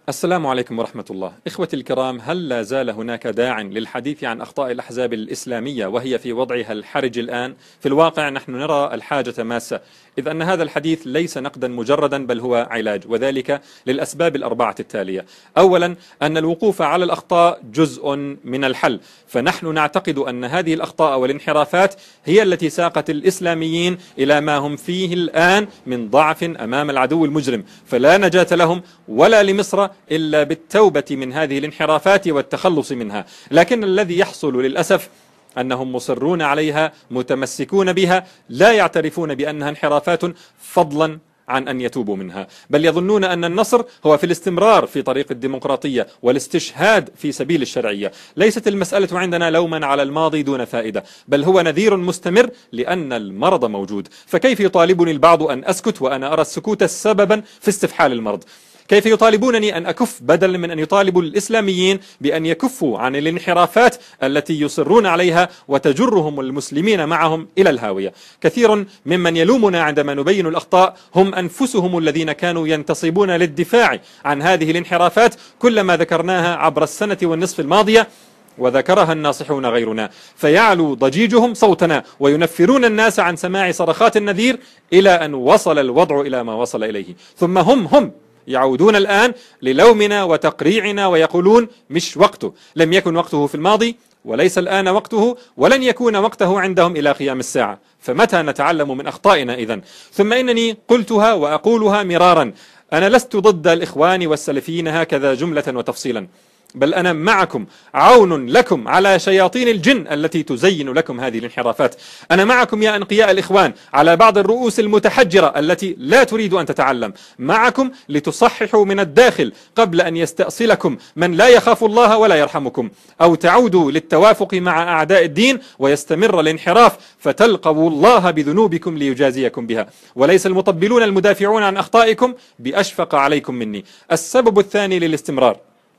السلام عليكم ورحمة الله. إخوتي الكرام، هل لا زال هناك داع للحديث عن أخطاء الأحزاب الإسلامية وهي في وضعها الحرج الآن؟ في الواقع نحن نرى الحاجة ماسة، إذ أن هذا الحديث ليس نقدا مجردا بل هو علاج، وذلك للأسباب الأربعة التالية. أولا، أن الوقوف على الأخطاء جزء من الحل، فنحن نعتقد أن هذه الأخطاء والانحرافات هي التي ساقت الإسلاميين إلى ما هم فيه الآن من ضعف أمام العدو المجرم، فلا نجاة لهم ولا لمصر إلا بالتوبة من هذه الانحرافات والتخلص منها. لكن الذي يحصل للأسف أنهم مصرون عليها، متمسكون بها، لا يعترفون بأنها انحرافات فضلا عن أن يتوبوا منها، بل يظنون أن النصر هو في الاستمرار في طريق الديمقراطية والاستشهاد في سبيل الشرعية. ليست المسألة عندنا لوما على الماضي دون فائدة، بل هو نذير مستمر لأن المرض موجود. فكيف يطالبني البعض أن أسكت وأنا أرى السكوت سببا في استفحال المرض؟ كيف يطالبونني أن أكف بدلا من أن يطالبوا الإسلاميين بأن يكفوا عن الانحرافات التي يصرون عليها وتجرهم المسلمين معهم إلى الهاوية؟ كثير ممن يلومنا عندما نبين الأخطاء هم أنفسهم الذين كانوا ينتصبون للدفاع عن هذه الانحرافات كلما ذكرناها عبر السنة والنصف الماضية، وذكرها الناصحون غيرنا، فيعلو ضجيجهم صوتنا وينفرون الناس عن سماع صرخات النذير إلى أن وصل الوضع إلى ما وصل إليه. ثم هم يعودون الآن للومنا وتقريعنا ويقولون مش وقته، لم يكن وقته في الماضي وليس الآن وقته ولن يكون وقته عندهم إلى قيام الساعة. فمتى نتعلم من أخطائنا إذن؟ ثم إنني قلتها وأقولها مرارا، أنا لست ضد الإخوان والسلفيين هكذا جملة وتفصيلا، بل أنا معكم عون لكم على شياطين الجن التي تزين لكم هذه الانحرافات. أنا معكم يا أنقياء الإخوان على بعض الرؤوس المتحجرة التي لا تريد أن تتعلم، معكم لتصححوا من الداخل قبل أن يستأصلكم من لا يخاف الله ولا يرحمكم، أو تعودوا للتوافق مع أعداء الدين ويستمر الانحراف فتلقوا الله بذنوبكم ليجازيكم بها، وليس المطبلون المدافعون عن أخطائكم بأشفق عليكم مني. السبب الثاني للاستمرار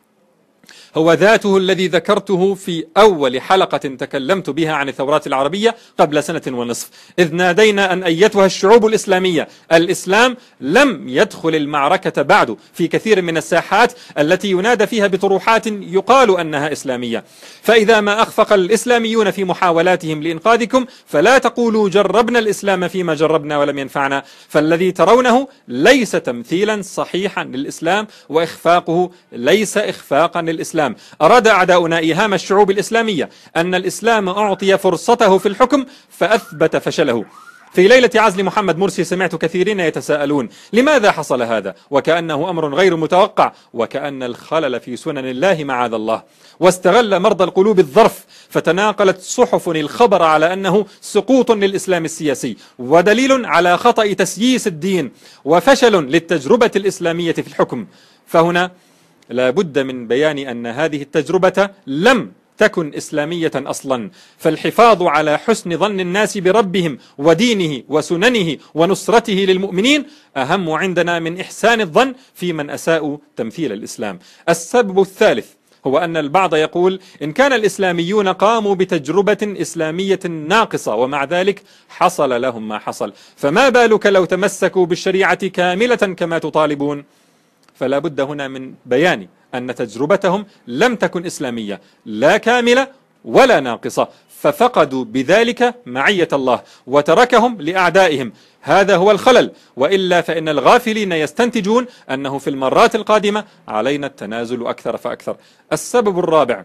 هو ذاته الذي ذكرته في أول حلقة تكلمت بها عن الثورات العربية قبل سنة ونصف، إذ نادينا أن أيتها الشعوب الإسلامية، الإسلام لم يدخل المعركة بعد في كثير من الساحات التي ينادى فيها بطروحات يقال أنها إسلامية. فإذا ما أخفق الإسلاميون في محاولاتهم لإنقاذكم فلا تقولوا جربنا الإسلام فيما جربنا ولم ينفعنا، فالذي ترونه ليس تمثيلا صحيحا للإسلام، وإخفاقه ليس إخفاقا للإسلام. أراد أعداؤنا إيهام الشعوب الإسلامية أن الإسلام أعطي فرصته في الحكم فأثبت فشله. في ليلة عزل محمد مرسي سمعت كثيرين يتساءلون لماذا حصل هذا، وكأنه أمر غير متوقع، وكأن الخلل في سنن الله معاذ الله. واستغل مرضى القلوب الظرف فتناقلت صحف الخبر على أنه سقوط للإسلام السياسي ودليل على خطأ تسييس الدين وفشل للتجربة الإسلامية في الحكم. فهنا لا بد من بيان أن هذه التجربة لم تكن إسلامية أصلا، فالحفاظ على حسن ظن الناس بربهم ودينه وسننه ونصرته للمؤمنين أهم عندنا من إحسان الظن في من أساءوا تمثيل الإسلام. السبب الثالث هو أن البعض يقول إن كان الإسلاميون قاموا بتجربة إسلامية ناقصة ومع ذلك حصل لهم ما حصل، فما بالك لو تمسكوا بالشريعة كاملة كما تطالبون؟ فلا بد هنا من بيان أن تجربتهم لم تكن إسلامية، لا كاملة ولا ناقصة، ففقدوا بذلك معية الله وتركهم لأعدائهم. هذا هو الخلل، وإلا فإن الغافلين يستنتجون أنه في المرات القادمة علينا التنازل أكثر فأكثر. السبب الرابع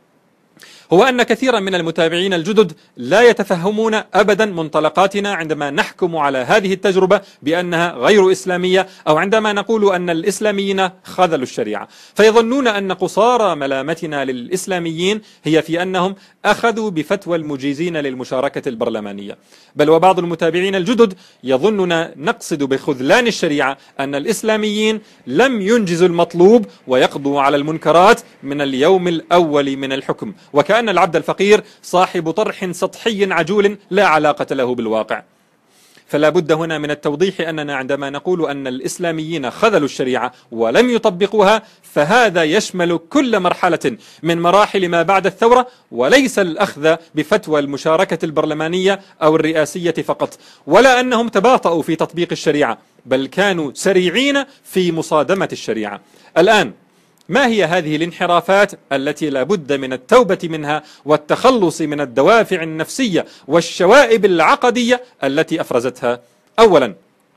هو أن كثيرا من المتابعين الجدد لا يتفهمون أبدا منطلقاتنا عندما نحكم على هذه التجربة بأنها غير إسلامية، أو عندما نقول أن الإسلاميين خذلوا الشريعة، فيظنون أن قصارى ملامتنا للإسلاميين هي في أنهم أخذوا بفتوى المجيزين للمشاركة البرلمانية. بل وبعض المتابعين الجدد يظننا نقصد بخذلان الشريعة أن الإسلاميين لم ينجزوا المطلوب ويقضوا على المنكرات من اليوم الأول من الحكم، وكأن العبد الفقير صاحب طرح سطحي عجول لا علاقة له بالواقع. فلا بد هنا من التوضيح أننا عندما نقول أن الإسلاميين خذلوا الشريعة ولم يطبقوها فهذا يشمل كل مرحلة من مراحل ما بعد الثورة، وليس الأخذ بفتوى المشاركة البرلمانية أو الرئاسية فقط، ولا أنهم تباطؤوا في تطبيق الشريعة، بل كانوا سريعين في مصادمة الشريعة. الآن ما هي هذه الانحرافات التي لا بد من التوبة منها والتخلص من الدوافع النفسية والشوائب العقدية التي أفرزتها؟ أولا،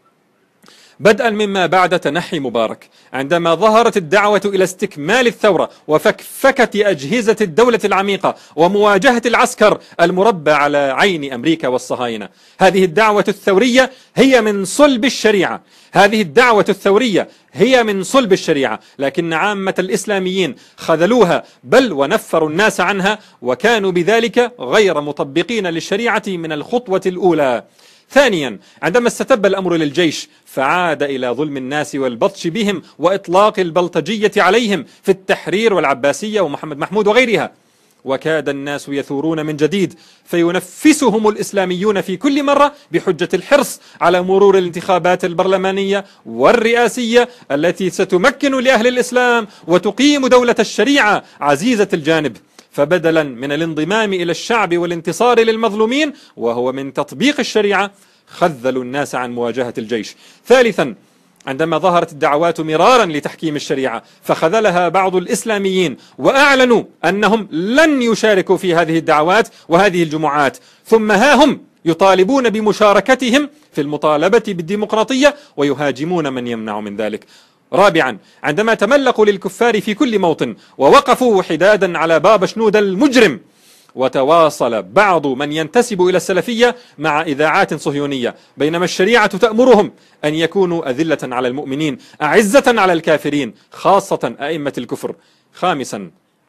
بدءا مما بعد تنحي مبارك، عندما ظهرت الدعوة إلى استكمال الثورة وفكفكة أجهزة الدولة العميقة ومواجهة العسكر المربى على عين أمريكا والصهاينة، هذه الدعوة الثورية هي من صلب الشريعة، هذه الدعوة الثورية هي من صلب الشريعة، لكن عامة الإسلاميين خذلوها بل ونفروا الناس عنها، وكانوا بذلك غير مطبقين للشريعة من الخطوة الأولى. ثانيا، عندما استتب الأمر للجيش فعاد إلى ظلم الناس والبطش بهم وإطلاق البلطجية عليهم في التحرير والعباسية ومحمد محمود وغيرها، وكاد الناس يثورون من جديد فينفسهم الإسلاميون في كل مرة بحجة الحرص على مرور الانتخابات البرلمانية والرئاسية التي ستمكن لأهل الإسلام وتقيم دولة الشريعة عزيزة الجانب. فبدلا من الانضمام إلى الشعب والانتصار للمظلومين وهو من تطبيق الشريعة، خذلوا الناس عن مواجهة الجيش. ثالثا، عندما ظهرت الدعوات مرارا لتحكيم الشريعة فخذلها بعض الإسلاميين وأعلنوا أنهم لن يشاركوا في هذه الدعوات وهذه الجمعات، ثم ها هم يطالبون بمشاركتهم في المطالبة بالديمقراطية ويهاجمون من يمنع من ذلك. رابعا، عندما تملقوا للكفار في كل موطن ووقفوا حدادا على باب شنود المجرم، وتواصل بعض من ينتسب إلى السلفية مع إذاعات صهيونية، بينما الشريعة تأمرهم أن يكونوا أذلة على المؤمنين أعزة على الكافرين خاصة أئمة الكفر. خامسا،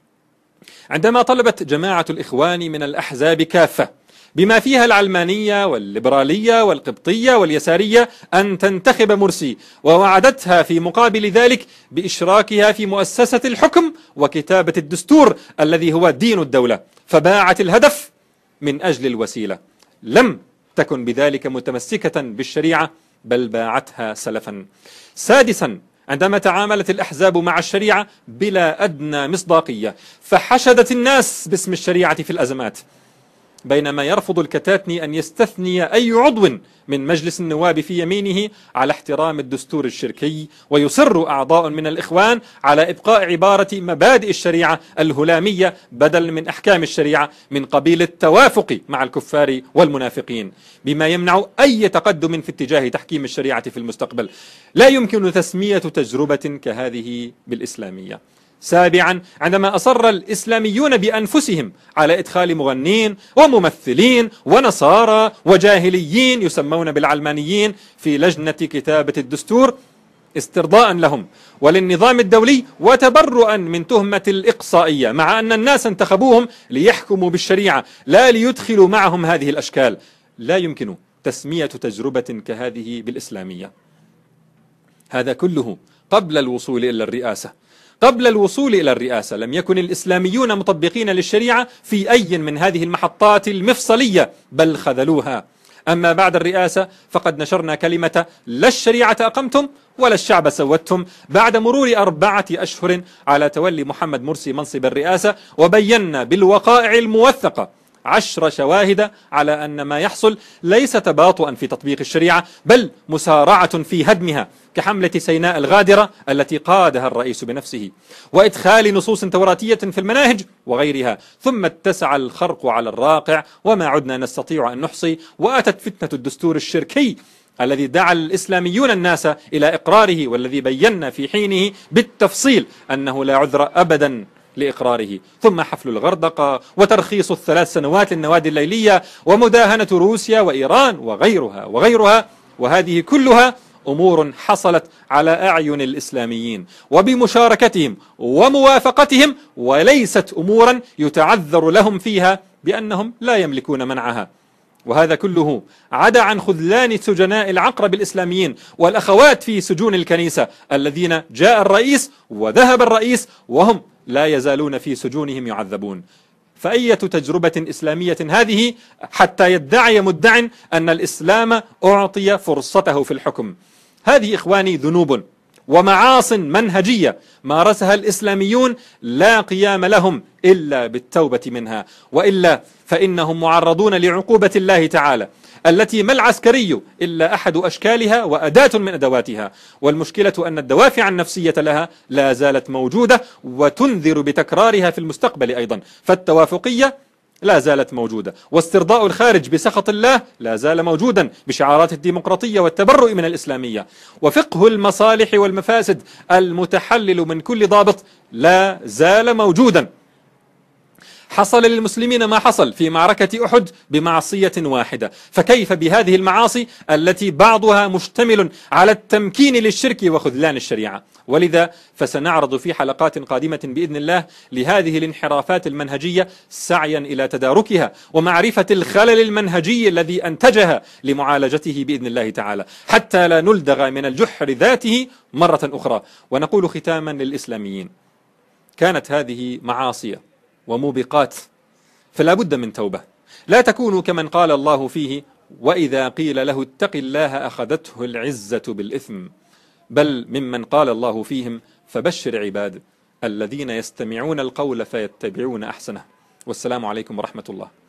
عندما طلبت جماعة الإخوان من الأحزاب كافة بما فيها العلمانية والليبرالية والقبطية واليسارية أن تنتخب مرسي، ووعدتها في مقابل ذلك بإشراكها في مؤسسة الحكم وكتابة الدستور الذي هو دين الدولة، فباعت الهدف من أجل الوسيلة، لم تكن بذلك متمسكة بالشريعة بل باعتها سلفا. سادسا، عندما تعاملت الأحزاب مع الشريعة بلا أدنى مصداقية فحشدت الناس باسم الشريعة في الأزمات، بينما يرفض الكتاتني أن يستثني أي عضو من مجلس النواب في يمينه على احترام الدستور الشركي، ويصر أعضاء من الإخوان على إبقاء عبارة مبادئ الشريعة الهلامية بدل من أحكام الشريعة من قبيل التوافق مع الكفار والمنافقين، بما يمنع أي تقدم في اتجاه تحكيم الشريعة في المستقبل. لا يمكن تسمية تجربة كهذه بالإسلامية. سابعا، عندما أصر الإسلاميون بأنفسهم على إدخال مغنين وممثلين ونصارى وجاهليين يسمون بالعلمانيين في لجنة كتابة الدستور استرضاء لهم وللنظام الدولي وتبرؤا من تهمة الإقصائية، مع أن الناس انتخبوهم ليحكموا بالشريعة لا ليدخلوا معهم هذه الأشكال، لا يمكن تسمية تجربة كهذه بالإسلامية. هذا كله قبل الوصول إلى الرئاسة. قبل الوصول إلى الرئاسة لم يكن الإسلاميون مطبقين للشريعة في أي من هذه المحطات المفصلية بل خذلوها. أما بعد الرئاسة فقد نشرنا كلمة لا الشريعة أقمتم ولا الشعب سودتم بعد مرور 4 أشهر على تولي محمد مرسي منصب الرئاسة، وبينا بالوقائع الموثقة 10 شواهد على أن ما يحصل ليس تباطؤا في تطبيق الشريعة بل مسارعة في هدمها، كحملة سيناء الغادرة التي قادها الرئيس بنفسه، وإدخال نصوص توراتية في المناهج وغيرها، ثم اتسع الخرق على الراقع وما عدنا نستطيع أن نحصي، وأتت فتنة الدستور الشركي الذي دعا الإسلاميون الناس إلى إقراره، والذي بينا في حينه بالتفصيل أنه لا عذر أبدا لإقراره، ثم حفل الغردقة وترخيص ال3 سنوات للنوادي الليلية ومداهنة روسيا وإيران وغيرها. وهذه كلها أمور حصلت على أعين الإسلاميين وبمشاركتهم وموافقتهم، وليست أمورا يتعذر لهم فيها بأنهم لا يملكون منعها. وهذا كله عدا عن خذلان سجناء العقرب الإسلاميين والأخوات في سجون الكنيسة الذين جاء الرئيس وذهب الرئيس وهم لا يزالون في سجونهم يعذبون. فأية تجربة إسلامية هذه حتى يدعي مدع أن الإسلام أعطي فرصته في الحكم؟ هذه إخواني ذنوب ومعاص منهجية مارسها الإسلاميون لا قيام لهم إلا بالتوبة منها، وإلا فإنهم معرضون لعقوبة الله تعالى التي ما العسكري إلا أحد أشكالها وأداة من أدواتها. والمشكلة أن الدوافع النفسية لها لا زالت موجودة وتنذر بتكرارها في المستقبل أيضا، فالتوافقية لا زالت موجودة، واسترضاء الخارج بسخط الله لا زال موجودا بشعارات الديمقراطية والتبرؤ من الإسلامية، وفقه المصالح والمفاسد المتحلل من كل ضابط لا زال موجودا. حصل للمسلمين ما حصل في معركة أحد بمعصية واحدة، فكيف بهذه المعاصي التي بعضها مشتمل على التمكين للشرك وخذلان الشريعة؟ ولذا فسنعرض في حلقات قادمة بإذن الله لهذه الانحرافات المنهجية سعيا إلى تداركها ومعرفة الخلل المنهجي الذي أنتجها لمعالجته بإذن الله تعالى، حتى لا نلدغ من الجحر ذاته مرة أخرى. ونقول ختاما للإسلاميين: كانت هذه معاصي وموبقات، فلا بد من توبة. لا تكونوا كمن قال الله فيه: وإذا قيل له اتق الله أخذته العزة بالإثم، بل ممن قال الله فيهم: فبشر عباد الذين يستمعون القول فيتبعون أحسنه. والسلام عليكم ورحمة الله.